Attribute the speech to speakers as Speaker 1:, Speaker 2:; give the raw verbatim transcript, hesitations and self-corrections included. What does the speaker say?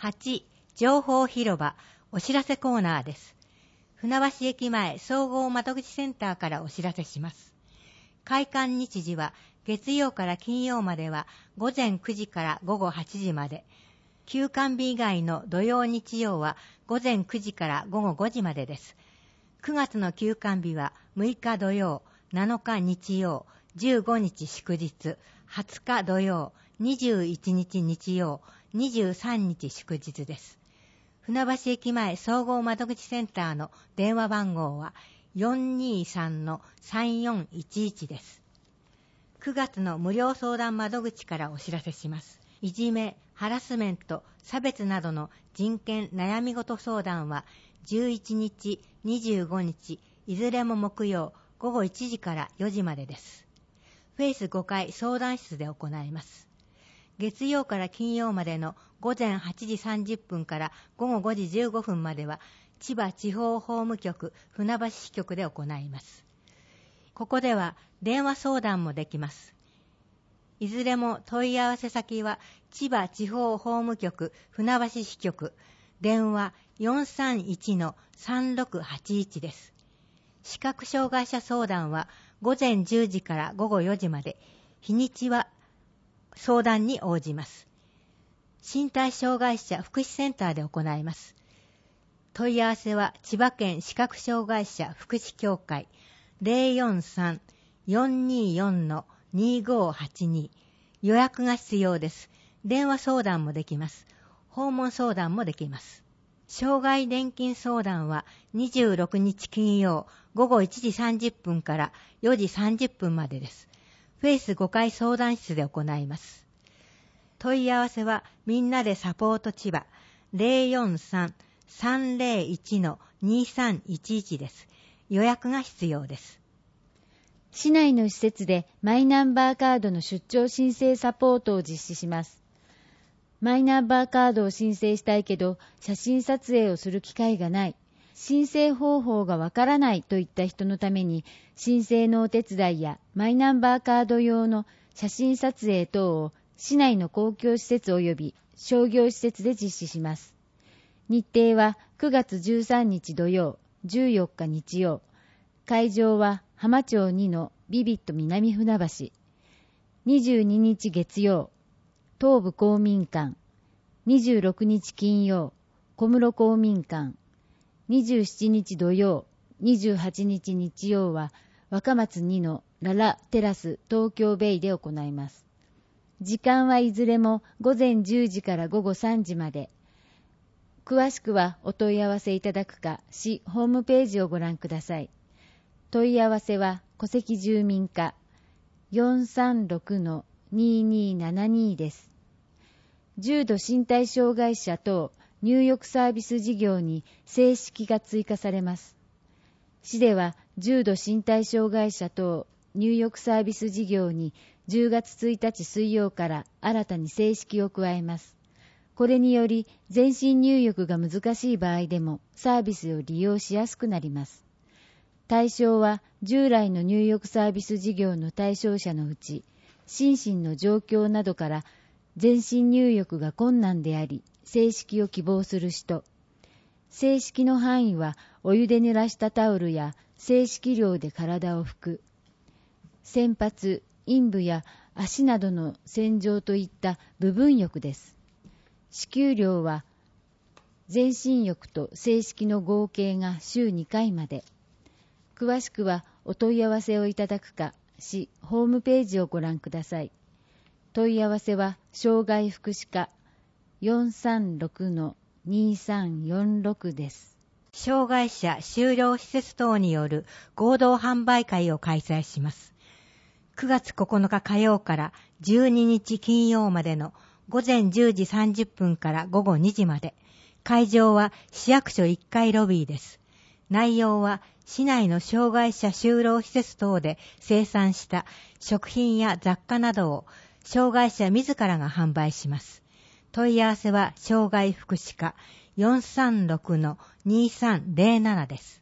Speaker 1: はち. 情報広場お知らせコーナーです。船橋駅前総合窓口センターからお知らせします。開館日時は月曜から金曜まではごぜんくじから午後はちじまで、休館日以外の土曜日曜はごぜんくじから午後ごじまでです。くがつの休館日はむいか土曜、なのか日曜、じゅうごにち祝日、はつか土曜、にじゅういちにち日曜、にじゅうさんにち祝日です。船橋駅前総合窓口センターの電話番号は よんにーさんのさんよんいちいち です。くがつの無料相談窓口からお知らせします。いじめ、ハラスメント、差別などの人権悩み事相談はじゅういちにち、にじゅうごにち、いずれも木曜ごごいちじからよじまでです。フェイスごかい相談室で行います。月曜から金曜までのごぜんはちじさんじゅっぷんからごごごじじゅうごふんまでは千葉地方法務局船橋支局で行います。ここでは電話相談もできます。いずれも問い合わせ先は千葉地方法務局船橋支局、電話 よんさんいちのさんろくはちいち です。視覚障害者相談はごぜんじゅうじからごごよじまで、日にちは相談に応じます。身体障害者福祉センターで行います。問い合わせは千葉県視覚障害者福祉協会 ゼロよんさん よんにーよん にーごーはちに、予約が必要です。電話相談もできます。訪問相談もできます。障害年金相談はにじゅうろくにち金曜ごごいちじさんじゅっぷんからよじさんじゅっぷんまでです。フェイスごかい相談室で行います。問い合わせはみんなでサポート千葉 ゼロよんさん さんぜろいち にさんいちいち です。予約が必要です。
Speaker 2: 市内の施設でマイナンバーカードの出張申請サポートを実施します。マイナンバーカードを申請したいけど写真撮影をする機会がない、申請方法がわからないといった人のために、申請のお手伝いやマイナンバーカード用の写真撮影等を市内の公共施設及び商業施設で実施します。日程はくがつじゅうさんにち土曜、じゅうよっか日曜。会場は浜町にのビビット南船橋。にじゅうににち月曜、東部公民館。にじゅうろくにち金曜、小室公民館。にじゅうしちにち土曜、にじゅうはちにち日曜は若松にのララテラス東京ベイで行います。時間はいずれもごぜんじゅうじからごごさんじまで。詳しくはお問い合わせいただくか、市ホームページをご覧ください。問い合わせは戸籍住民課 よんさんろくのにーにーななに です。重度身体障害者等入浴サービス事業に正式が追加されます。市では重度身体障害者等入浴サービス事業にじゅうがつついたち水曜から新たに正式を加えます。これにより全身入浴が難しい場合でもサービスを利用しやすくなります。対象は従来の入浴サービス事業の対象者のうち、心身の状況などから全身入浴が困難であり、正式を希望する人。正式の範囲はお湯で濡らしたタオルや正式量で体を拭く。洗髪、陰部や足などの洗浄といった部分浴です。支給量は全身浴と正式の合計が週にかいまで。詳しくはお問い合わせをいただくか、市ホームページをご覧ください。問い合わせは障害福祉課 よんさんろくのにーさんよんろく です。
Speaker 1: 障害者就労施設等による合同販売会を開催します。くがつここのか火曜からじゅうににち金曜までのごぜんじゅうじさんじゅっぷんからごごにじまで。会場は市役所いっかいロビーです。内容は市内の障害者就労施設等で生産した食品や雑貨などを障害者自らが販売します。問い合わせは障害福祉課 よんさんろくのにーさんぜろなな です。